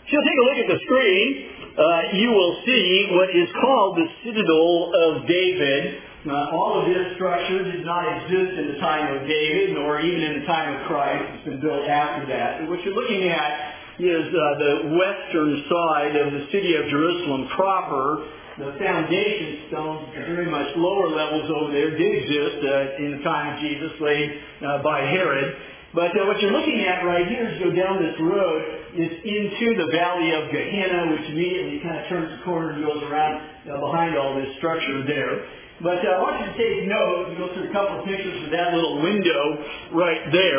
If you'll take a look at the screen, you will see what is called the Citadel of David. All of this structure did not exist in the time of David, nor even in the time of Christ. It's been built after that. And what you're looking at is the western side of the city of Jerusalem proper. The foundation stones at very much lower levels over there did exist in the time of Jesus, laid by Herod. But what you're looking at right here as you go down this road is into the valley of Gehenna, which immediately kind of turns the corner and goes around behind all this structure there. But I want you to take note, you go through a couple of pictures of that little window right there,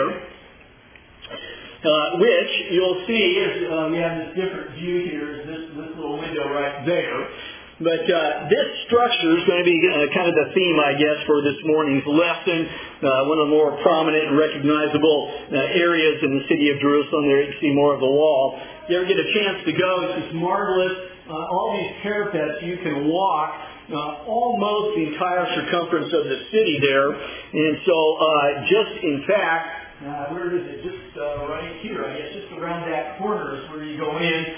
which you'll see is we have this different view here, is this little window right there. But this structure is going to be kind of the theme, I guess, for this morning's lesson. One of the more prominent and recognizable areas in the city of Jerusalem. There you can see more of the wall. If you ever get a chance to go, it's just marvelous. All these parapets, you can walk almost the entire circumference of the city there. And so just in fact, where is it? Just right here, I guess, just around that corner is where you go in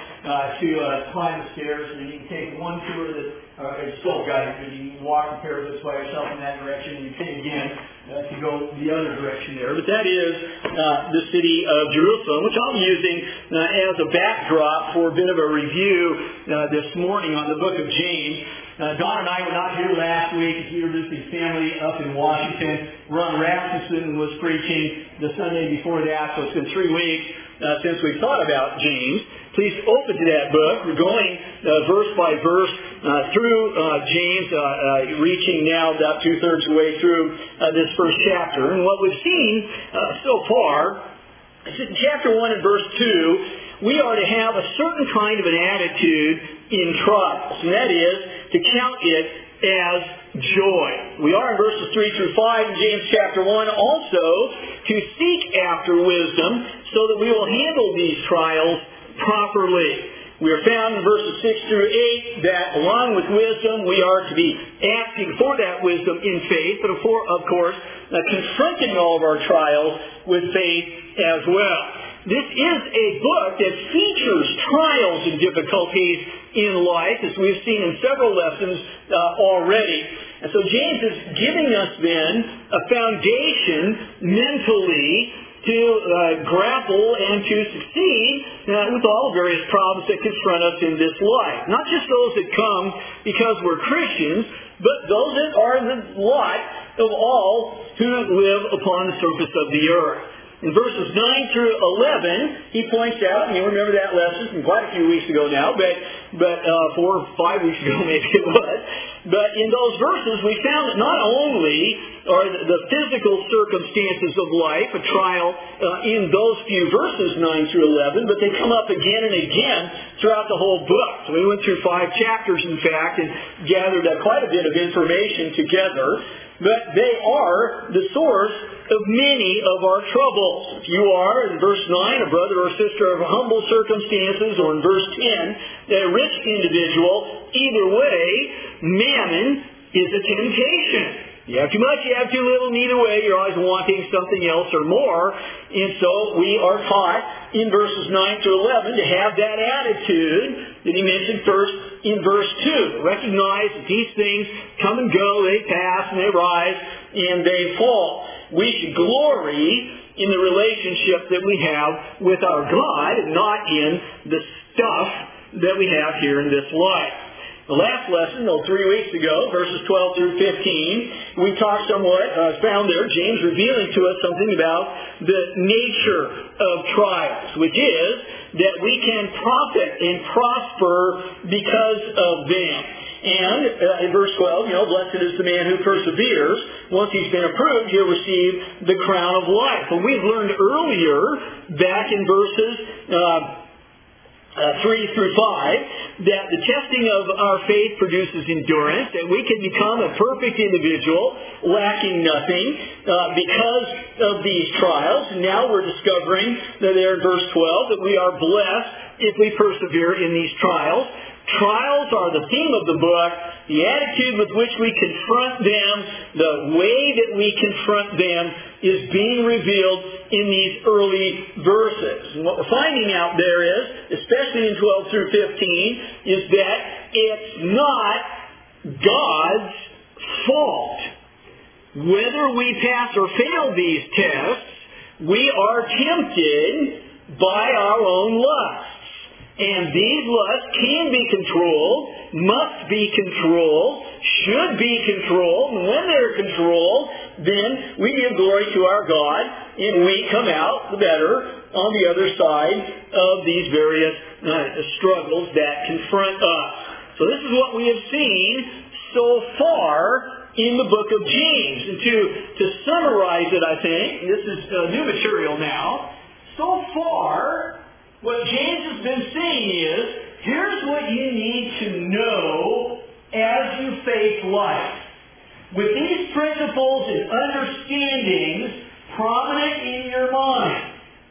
to climb the stairs, and you can take one tour that it's still guided, but you can walk the parapets by yourself in that direction, and you take again to go the other direction there. But that is the city of Jerusalem, which I'm using as a backdrop for a bit of a review this morning on the book of James. Don and I were not here last week as we were visiting family up in Washington. Ron Rasmussen was preaching the Sunday before that, so it's been 3 weeks since we've thought about James. Please open to that book. We're going verse by verse through James, reaching now about 2/3 of the way through this first chapter. And what we've seen so far is in chapter 1 and verse 2, we are to have a certain kind of an attitude in trials, and that is to count it as joy. We are in verses 3 through 5 in James chapter 1 also to seek after wisdom so that we will handle these trials properly. We are found in verses 6 through 8 that along with wisdom we are to be asking for that wisdom in faith, but of course confronting all of our trials with faith as well. This is a book that features trials and difficulties in life, as we've seen in several lessons already. And so James is giving us then a foundation mentally to grapple and to succeed with all various problems that confront us in this life. Not just those that come because we're Christians, but those that are the lot of all who live upon the surface of the earth. In verses 9 through 11, he points out, and you remember that lesson from quite a few weeks ago now, but 4 or 5 weeks ago maybe it was. But in those verses, we found that not only are the physical circumstances of life a trial in those few verses, 9 through 11, but they come up again and again throughout the whole book. So we went through 5 chapters, in fact, and gathered quite a bit of information together. But they are the source of many of our troubles. If you are, in verse 9, a brother or sister of humble circumstances, or in verse 10, a rich individual, either way, mammon is a temptation. You have too much, you have too little, neither way, you're always wanting something else or more. And so we are taught in verses 9 through 11 to have that attitude that he mentioned first in verse 2. Recognize that these things come and go, they pass and they rise and they fall. We should glory in the relationship that we have with our God and not in the stuff that we have here in this life. The last lesson, 3 weeks ago, verses 12 through 15, we talked somewhat, found there, James revealing to us something about the nature of trials, which is that we can profit and prosper because of them. And in verse 12, blessed is the man who perseveres. Once he's been approved, he'll receive the crown of life. And we've learned earlier, back in verses 3 through 5, that the testing of our faith produces endurance, that we can become a perfect individual, lacking nothing, because of these trials. And now we're discovering that there in verse 12 that we are blessed if we persevere in these trials. Trials are the theme of the book. The attitude with which we confront them, the way that we confront them, is being revealed in these early verses. And what we're finding out there is, especially in 12 through 15, is that it's not God's fault. Whether we pass or fail these tests, we are tempted by our own lusts. And these lusts can be controlled, must be controlled, should be controlled. And when they're controlled, then we give glory to our God, and we come out the better on the other side of these various struggles that confront us. So this is what we have seen so far in the book of James. And to summarize it, I think, this is new material now. So far, what James has been saying is, here's what you need to know as you face life. With these principles and understandings prominent in your mind,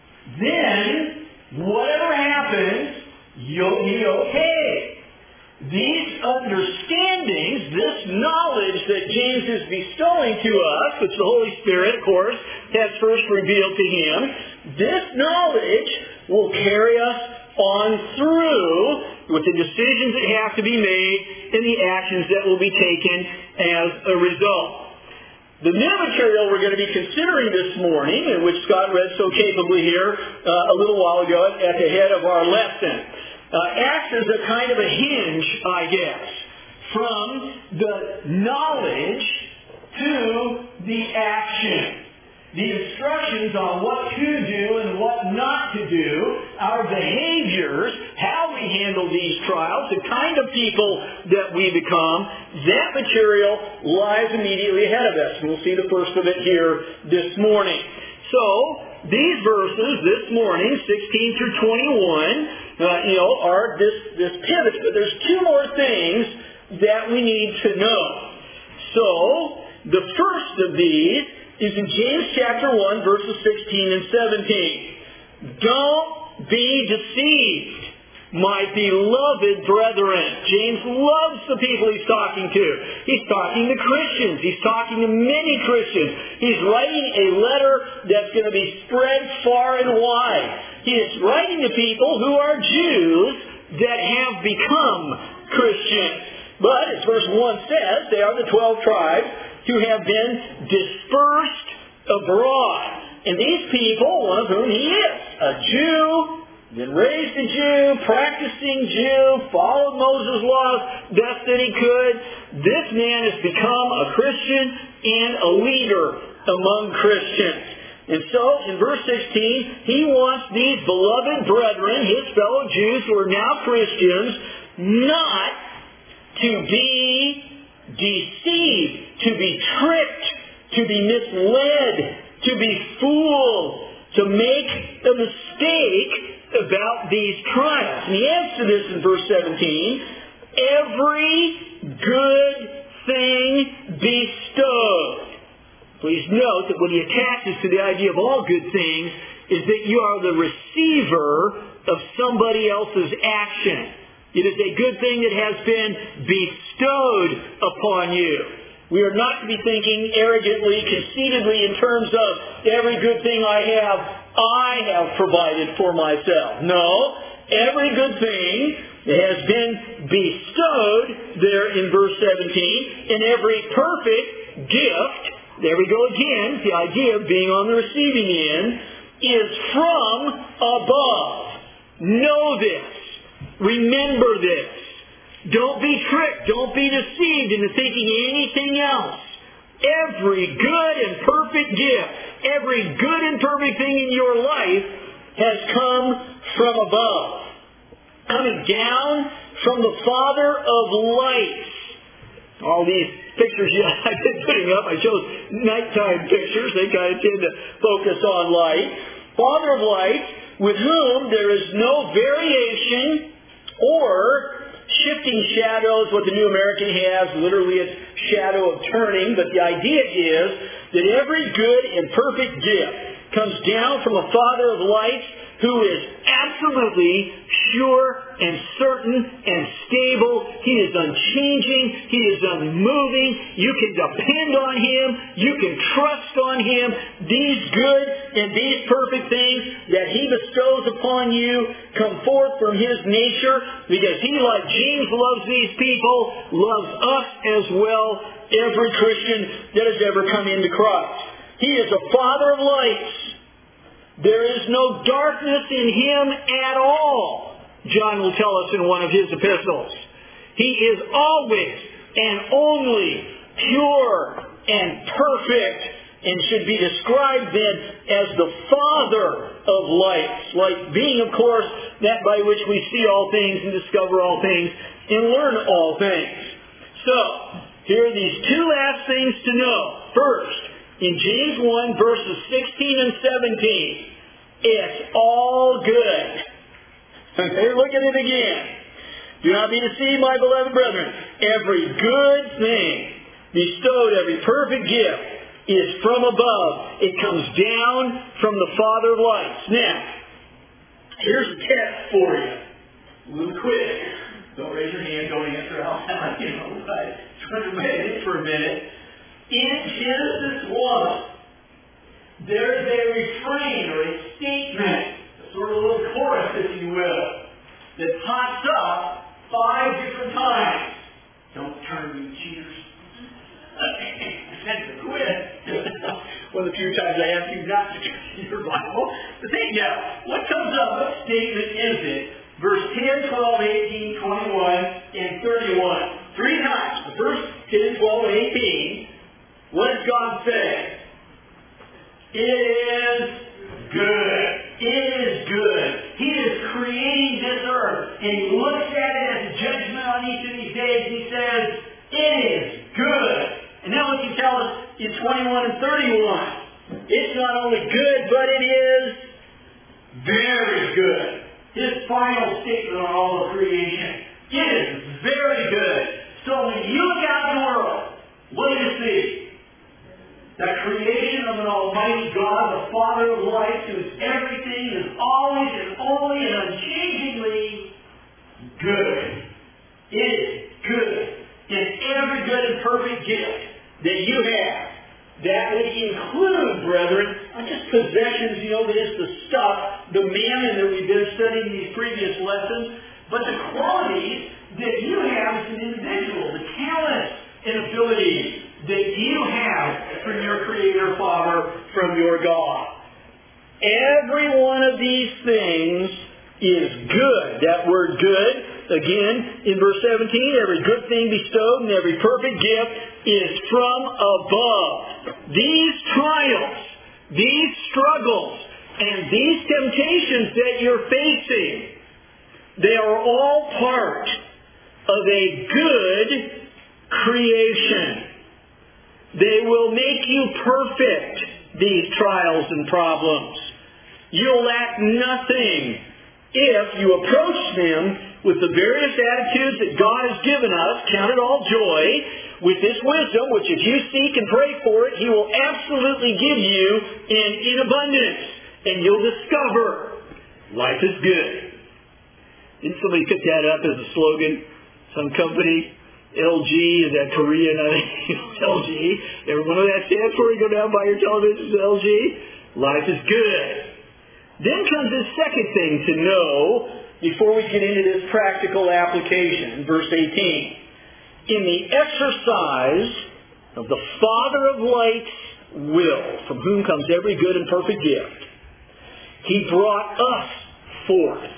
then whatever happens, you'll be okay. These understandings, this knowledge that James is bestowing to us, which the Holy Spirit, of course, has first revealed to him, this knowledge will carry us on through with the decisions that have to be made and the actions that will be taken as a result. The new material we're going to be considering this morning, and which Scott read so capably here a little while ago at the head of our lesson, acts as a kind of a hinge, I guess, from the knowledge to the action. The instructions on what to do and what not to do, our behaviors, how we handle these trials, the kind of people that we become, that material lies immediately ahead of us. And we'll see the first of it here this morning. So, these verses this morning, 16 through 21, are this pivot. But there's two more things that we need to know. So, the first of these is in James chapter 1, verses 16 and 17. Don't be deceived, my beloved brethren. James loves the people he's talking to. He's talking to Christians. He's talking to many Christians. He's writing a letter that's going to be spread far and wide. He is writing to people who are Jews that have become Christians. But, as verse 1 says, they are the 12 tribes who have been dispersed abroad. And these people, one of whom he is, a Jew, been raised a Jew, practicing Jew, followed Moses' laws best that he could. This man has become a Christian and a leader among Christians. And so, in verse 16, he wants these beloved brethren, his fellow Jews who are now Christians, not to be deceived, to be tricked, to be misled, to be fooled, to make a mistake about these trials. And he adds to this in verse 17, every good thing bestowed. Please note that what he attaches to the idea of all good things is that you are the receiver of somebody else's action. It is a good thing that has been bestowed upon you. We are not to be thinking arrogantly, conceitedly in terms of every good thing I have provided for myself. No, every good thing has been bestowed there in verse 17, and every perfect gift, there we go again, the idea of being on the receiving end, is from above. Know this. Remember this. Don't be tricked. Don't be deceived into thinking anything else. Every good and perfect gift, every good and perfect thing in your life has come from above. Coming down from the Father of lights. All these pictures I've been putting up, I chose nighttime pictures. They kind of tend to focus on light. Father of lights, with whom there is no variation or shifting shadows, what the New American has, literally it's shadow of turning, but the idea is that every good and perfect gift comes down from a Father of lights who is absolutely sure and certain and stable. He is unchanging. He is unmoving. You can depend on Him. You can trust on Him. These good and these perfect things that He bestows upon you come forth from His nature, because He, like James loves these people, loves us as well, every Christian that has ever come into Christ. He is a Father of lights. There is no darkness in Him at all, John will tell us in one of his epistles. He is always and only pure and perfect, and should be described then as the Father of lights. Light being, of course, that by which we see all things and discover all things and learn all things. So, here are these two last things to know. First, in James 1, verses 16 and 17, it's all good. Okay, look at it again. Do not be deceived, my beloved brethren. Every good thing bestowed, every perfect gift, is from above. It comes down from the Father of lights. Now, here's a test for you. A little quick. Don't raise your hand, don't answer out loud. Just want to meditate for a minute. In Genesis 1, there's a refrain or a statement, a sort of little chorus, if you will, that pops up 5 different times. Don't turn, you cheaters. That's a quit. One of the few times I ask you not to turn your Bible. But think now, what comes up? What statement is it? Verse 10, 12, 18, 21, and 31. 3 times. The first 10, 12, and 18. What does God say? It is good. It is good. He is creating this earth. And He looks at it as a judgment on each of these days. He says, it is good. And now what He tells us in 21 and 31. It's not only good, but it is very good. His final statement on all of creation. It is very good. So when you look out in the world, what do you see? The creation of an almighty God, the Father of lights, who is everything, is always and only and unchangingly good. It is good. In every good and perfect gift that you have, that would include, brethren, not just possessions, that is the stuff, the manna that we've been studying in these previous lessons, but the qualities that you have as an individual, the talents and abilities that you have from your Creator Father, from your God. Every one of these things is good. That word good, again, in verse 17, every good thing bestowed and every perfect gift is from above. These trials, these struggles, and these temptations that you're facing, they are all part of a good creation. They will make you perfect, these trials and problems. You'll lack nothing if you approach them with the various attitudes that God has given us, count it all joy, with this wisdom, which if you seek and pray for it, He will absolutely give you in abundance. And you'll discover life is good. Didn't somebody pick that up as a slogan? Some company? LG, is that Korean? LG. Everyone know what that stands for? You go down by your television, LG. Life is good. Then comes this second thing to know before we get into this practical application. Verse 18. In the exercise of the Father of lights' will, from whom comes every good and perfect gift, He brought us forth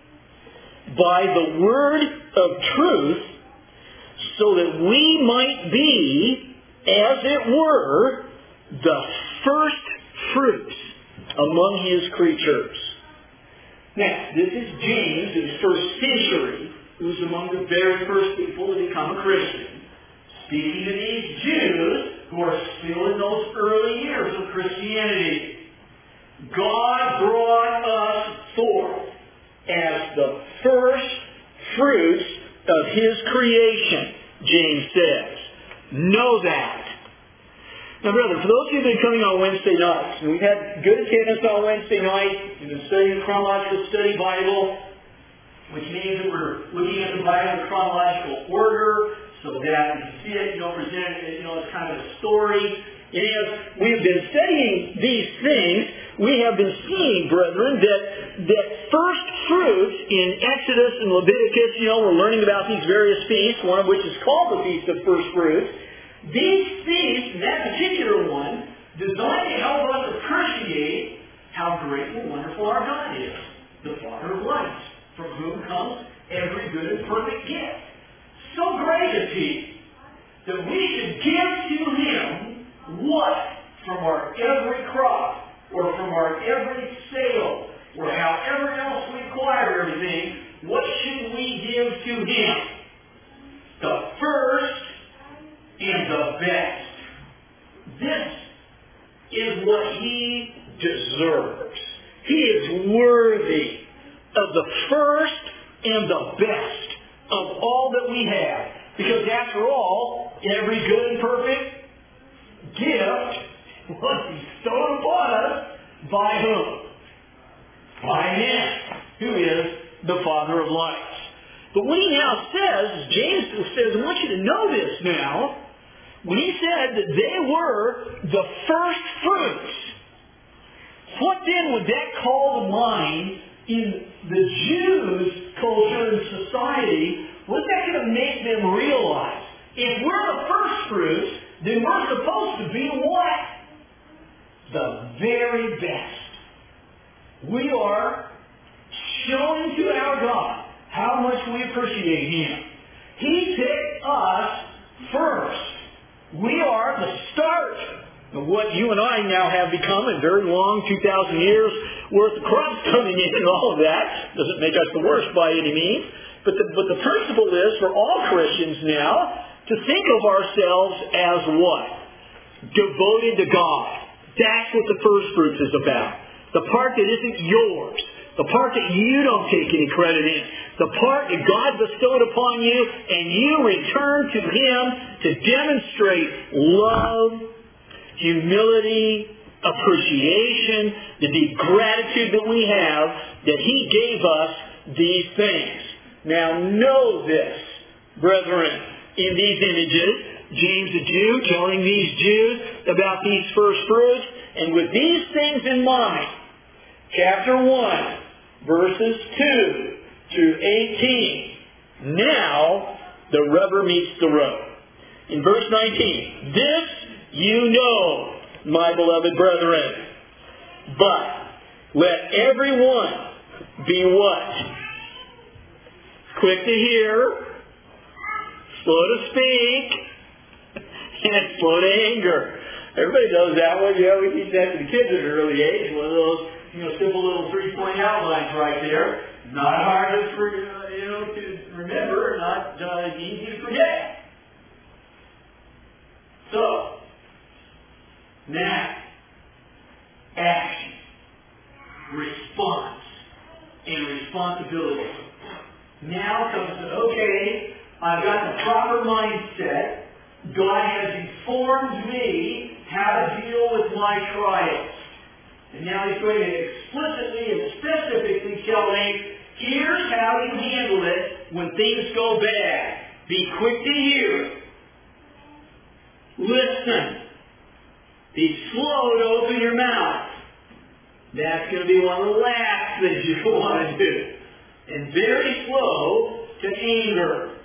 by the word of truth, so that we might be, as it were, the first fruits among His creatures. Now, this is James, who's first century, who's among the very first people to become a Christian, speaking to these Jews who are still in those early years of Christianity. God brought us forth as the first fruits of His creation, James says. Know that. Now, brethren, for those of you who have been coming on Wednesday nights, and we've had good attendance on Wednesday night, we've been studying the Chronological Study Bible, which means that we're looking at the Bible in chronological order, so that we can see it, presented, as kind of a story. And as we've been studying these things, we have been seeing, brethren, that first fruits in Exodus and Leviticus, we're learning about these various feasts, one of which is called the Feast of First Fruits. These feasts, that particular one, designed to help us appreciate how great and wonderful our God is, the Father of lights, from whom comes every good and perfect gift. So great is He that we should give to Him what? From our every crop, or from our every sale, or however else we acquire everything, what should we give to Him? The first and the best. This is what He deserves. He is worthy of the first and the best of all that we have. Because after all, every good and perfect gift was bestowed upon us by whom? By Him, who is the Father of lights. But what he now says, James says, I want you to know this now, when he said that they were the first fruits, what then would that call to mind in the Jews' culture and society? What's that going to make them realize? If we're the first fruits, then we're supposed to be what? The very best. We are showing to our God how much we appreciate Him. He picked us first. We are the start of what you and I now have become in very long 2,000 years worth of crops coming in and all of that. Doesn't make us the worst by any means. But the principle is for all Christians now to think of ourselves as what? Devoted to God. That's what the first fruits is about. The part that isn't yours. The part that you don't take any credit in. The part that God bestowed upon you and you return to Him to demonstrate love, humility, appreciation, the deep gratitude that we have that He gave us these things. Now know this, brethren, in these images, James a Jew telling these Jews about these first fruits, and with these things in mind, chapter 1, verses 2 through 18, now the rubber meets the road. In verse 19, this you know, my beloved brethren, but let everyone be what? Quick to hear, slow to speak, and slow to anger. Everybody knows that one. We teach that to the kids at an early age. One of those, simple little 3-point outlines right there. Not hard to remember, not easy to forget. So, now, action, response, and responsibility. Now comes the, okay, I've got the proper mindset. God has informed me how to deal with my trials. And now He's going to explicitly and specifically tell me, here's how you handle it when things go bad. Be quick to hear. Listen. Be slow to open your mouth. That's going to be one of the last things you want to do. And very slow to anger.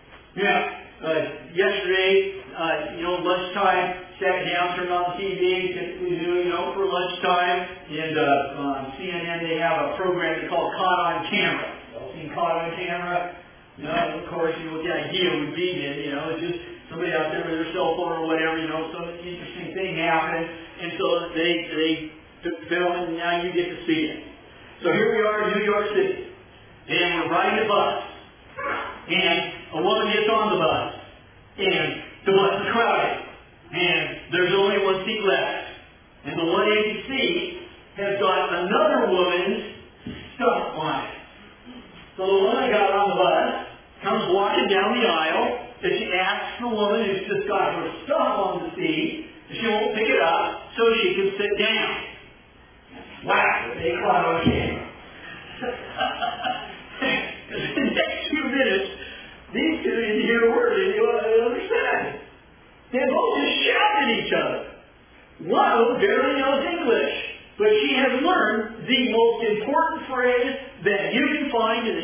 Yesterday, lunchtime, sat down, turned on the TV, typically do, for lunchtime. And on CNN, they have a program they call Caught on Camera. Y'all seen Caught on Camera? Of course, what the idea would be, it's just somebody out there with their cell phone or whatever, some interesting thing happened. And so they took the film, and now you get to see it. So here we are in New York City. And we're riding a bus. And a woman gets on the bus. And the bus is crowded. And there's only one seat left. And the one empty seat has got another woman's stuff on it. So the woman got on the bus, comes walking down the aisle, and she asks the woman who's just got her stuff on the seat if she won't pick it up so she can sit down. Wow, they caught on camera. Because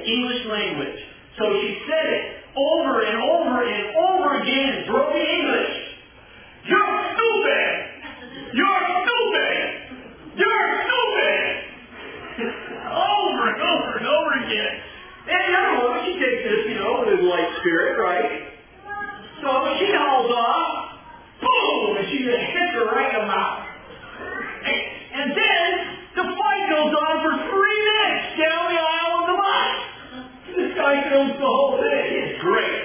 English language. So she said it over and over and over again in broken English. You're stupid! You're stupid! You're stupid! Over and over and over again. And the other woman, she takes this, with light spirit, right? So she hauls off, boom, and she just hits her right in the mouth. And then the fight goes on for 3 minutes down the aisle of the bus. This guy films the whole thing. It's great.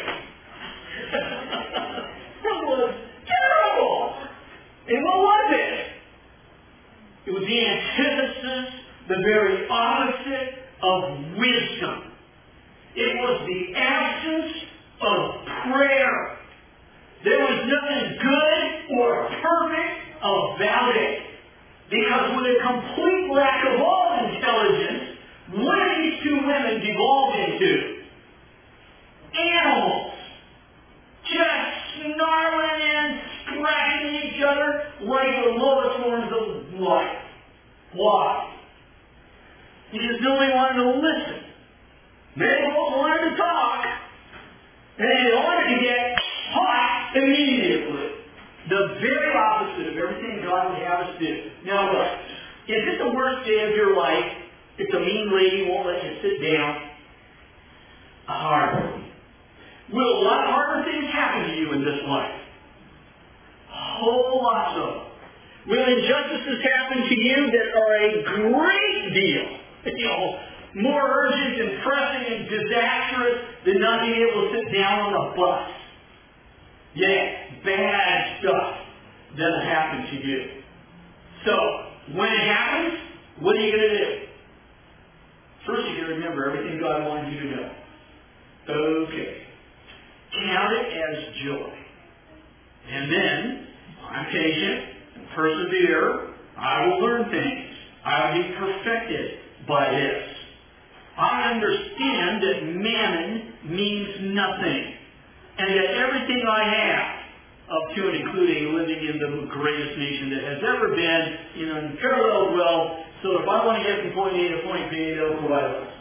That was terrible. And what was it? It was the antithesis, the very opposite of wisdom. It was the absence of prayer. There was nothing good or perfect about it. Because with a complete lack of all intelligence, what did these two women devolve into? Animals. Just snarling and scratching each other like the lowest forms of life. Why? Because nobody wanted to listen. They both wanted to talk. And they wanted to get hot immediately. The very opposite of everything God would have us do. Now look, is it the worst day of your life if the mean lady won't let you sit down? Hardly. Will a lot of harder things happen to you in this life? A whole lot so. Will injustices happen to you that are a great deal, more urgent and pressing and disastrous than not being able to sit down on a bus? Yeah, bad stuff doesn't happen to you. So, when it happens, what are you going to do? First, you're going to remember everything God wanted you to know. Okay. Count it as joy. And then, I'm patient and persevere. I will learn things. I will be perfected by this. I understand that mammon means nothing. And that everything I have, up to and including living in the greatest nation that has ever been, in unparalleled wealth, so if I want to get from point A to point B, they'll provide us.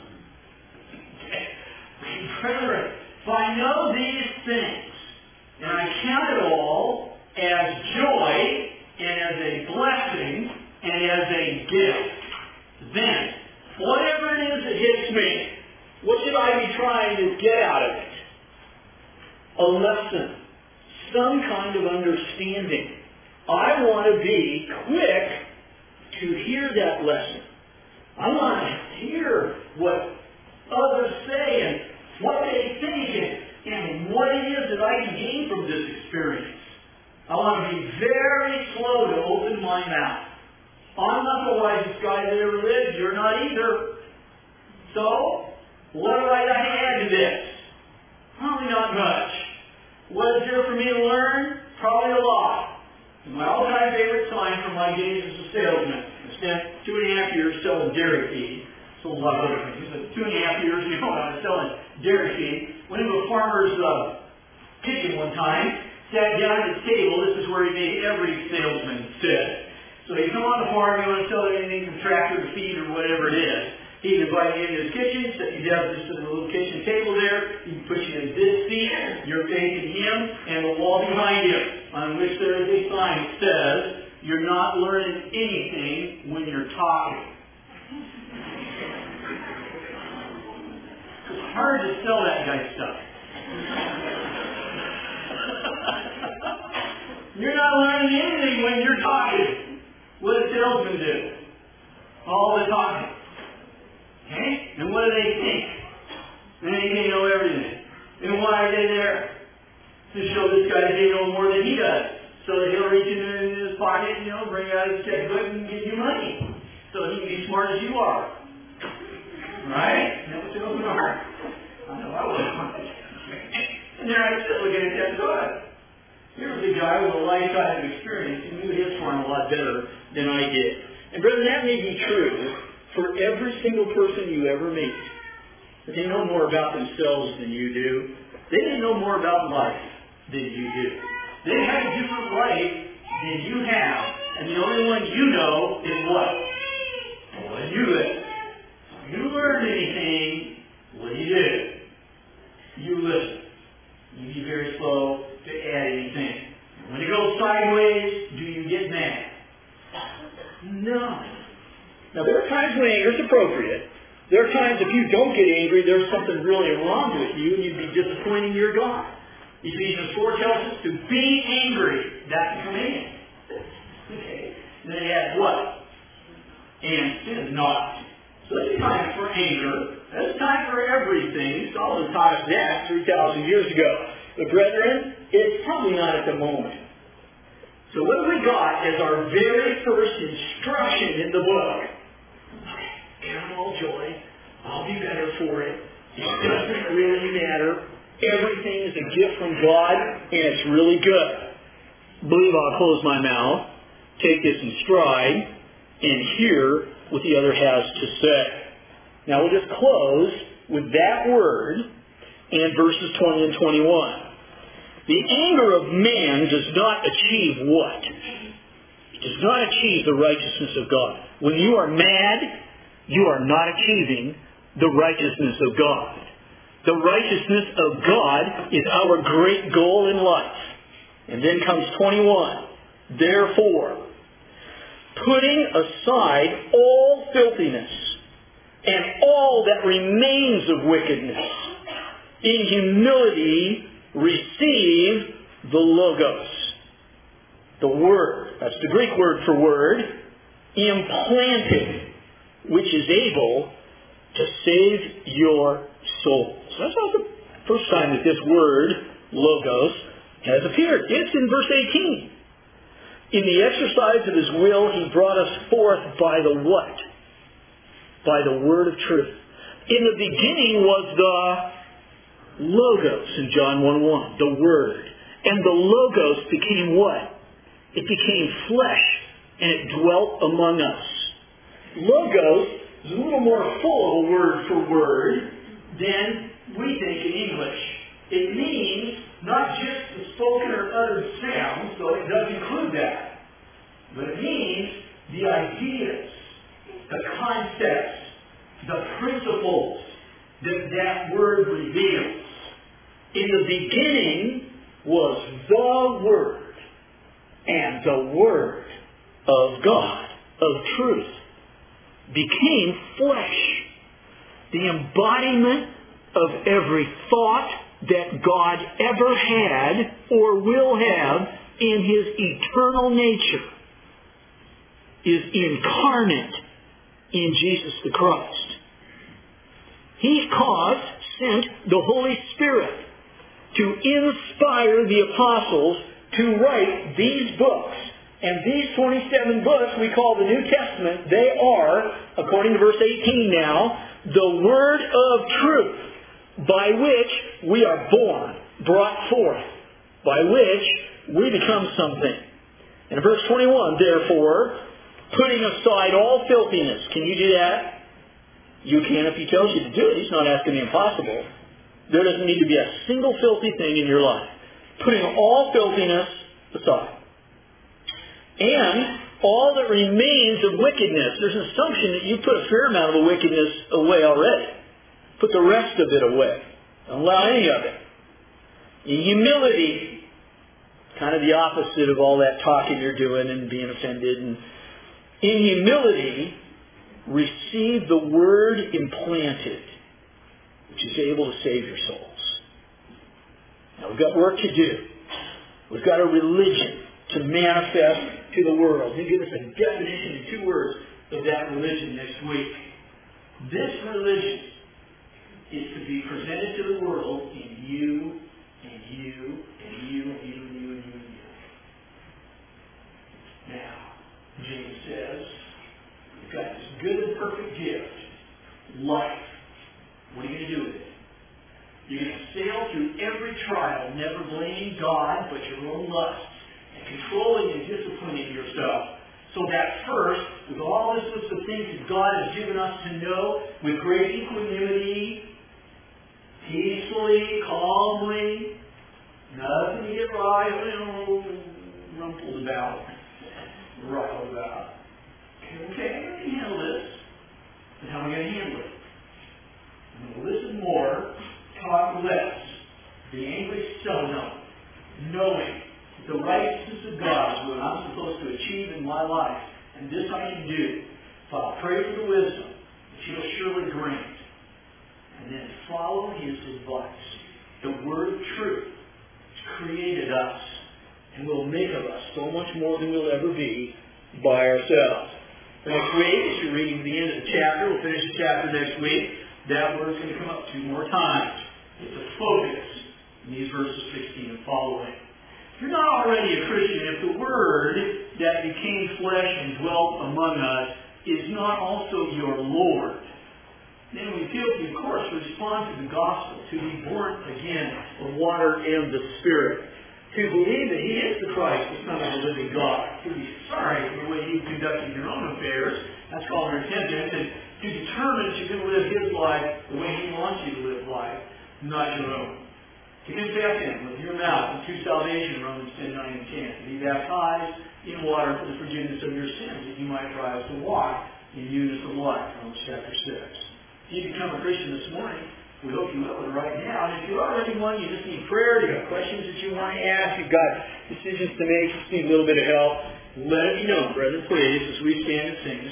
Brethren, if I know these things, and I count it all as joy, and as a blessing, and as a gift, then, whatever it is that hits me, what should I be trying to get out of it? A lesson, some kind of understanding. I want to be quick to hear that lesson. I want to hear what others say and what they think and what it is that I can gain from this experience. I want to be very slow to open my mouth. I'm not the wisest guy that ever lived. You're not either. So, what do I got to add to this? Probably not much. What is there for me to learn? Probably a lot. My all-time favorite sign from my days as a salesman. I spent 2.5 years selling dairy feed. Sold a lot of other things. But 2.5 years, I was selling dairy feed. Went into a farmer's kitchen one time. Sat down at his table. This is where he made every salesman sit. So you come on the farm, you want to sell anything from tractor to feed or whatever it is. He'd invite you into his kitchen, set you down just at a little kitchen table there. He'd put you in this seat, you're facing him, and the wall behind you, on which there is a sign that says, you're not learning anything when you're talking. It's hard to sell that guy stuff. You're not learning anything when you're talking. What does salesmen do? All the talking. Okay? And what do they think? They know everything. And why are they there? To show this guy that they know more than he does. So that he'll reach into his pocket, bring out his checkbook and give you money. So he can be smart as you are. Right? That's what salesmen are. I know I was. And there I sit looking at that God. Here's a guy with a lifetime of experience who knew his farm a lot better than I did. And brethren, that may be true for every single person you ever meet. But they know more about themselves than you do. They may know more about life than you do. They have a different life than you have. And the only one you know is what? The one you live. If you learn anything, what do you do? You listen. You be very slow to add anything. When it goes sideways, do you get mad? No. Now, there are times when anger is appropriate. There are times if you don't get angry, there's something really wrong with you, and you'd be disappointing your God. Ephesians 4 tells us to be angry. That's a command. Okay. Then it adds what? And sin not. So there's a time for anger. There's a time for everything. Solomon taught us that 3,000 years ago. But brethren, it's probably not at the moment. So what have we got as our very first instruction in the book? Count all joy. I'll be better for it. It doesn't really matter. Everything is a gift from God, and it's really good. I believe I'll close my mouth, take this in stride, and hear what the other has to say. Now we'll just close with that word and verses 20 and 21. The anger of man does not achieve what? It does not achieve the righteousness of God. When you are mad, you are not achieving the righteousness of God. The righteousness of God is our great goal in life. And then comes 21. Therefore, putting aside all filthiness and all that remains of wickedness, in humility receive the Logos. The Word, that's the Greek word for word, implanted, which is able to save your soul. So that's not the first time that this word, Logos, has appeared. It's in verse 18. In the exercise of His will, He brought us forth by the what? By the word of truth. In the beginning was the Logos in John 1:1, the Word. And the Logos became what? It became flesh, and it dwelt among us. Logos is a little more full of a word for word than we think in English. It means not just the spoken or uttered sounds, though it does include that, but it means the ideas, the concepts, the principles that word reveals. In the beginning was the Word, and the Word of God, of truth, became flesh, the embodiment of every thought that God ever had or will have in His eternal nature is incarnate in Jesus the Christ. He sent the Holy Spirit to inspire the apostles to write these books. And these 27 books we call the New Testament. They are, according to verse 18 now, the Word of truth, by which we are born, brought forth, by which we become something. And in verse 21, therefore, putting aside all filthiness. Can you do that? You can if He tells you to do it. He's not asking the impossible. There doesn't need to be a single filthy thing in your life. Putting all filthiness aside. And all that remains of wickedness. There's an assumption that you put a fair amount of the wickedness away already. Put the rest of it away. Don't allow any of it. In humility, kind of the opposite of all that talking you're doing and being offended. And in humility, receive the Word implanted, which is able to save your souls. Now we've got work to do. We've got a religion to manifest to the world. He'll give us a definition in 2 words of that religion next week. This religion is to be presented to the world in you, and you, and you, and you, and you, and you, and you. Now, James says, you've got this good and perfect gift, life. What are you going to do with it? You're going to sail through every trial, never blaming God, but your own lusts, and controlling and disciplining yourself. So that first, with all this list of things that God has given us to know, with great equanimity, peacefully, calmly, nothing to get rumpled about, riled about. Okay, I'm going to handle this. And how am I going to handle it? I'm going to listen more. the anguish sozo, knowing that the righteousness of God is what I'm supposed to achieve in my life, and this I can do. So I'll pray for the wisdom that He'll surely grant, and then follow His advice. The Word of truth has created us and will make of us so much more than we'll ever be by ourselves. Next week, as you're reading the end of the chapter, we'll finish the chapter next week, that word's going to come up 2 more times. It's a focus in these verses 16 and following. If you're not already a Christian, if the Word that became flesh and dwelt among us is not also your Lord, then we feel to, of course, respond to the gospel, to be born again of water and the Spirit, to believe that He is the Christ, the Son of the living God, to be sorry for the way you've conducted your own affairs, that's called repentance, and to determine that you're going to live His life the way He wants you to live life, not your own. To confess Him with your mouth unto salvation, Romans 10:9 and 10. To be baptized in water for the forgiveness of your sins, that you might rise to walk in newness of life, Romans chapter 6. If you become a Christian this morning, we hope you will right now. And if you're already one, you just need prayer, you have questions that you want to ask, you've got decisions to make, you just need a little bit of help, let it be known, brethren, please, as we stand and sing.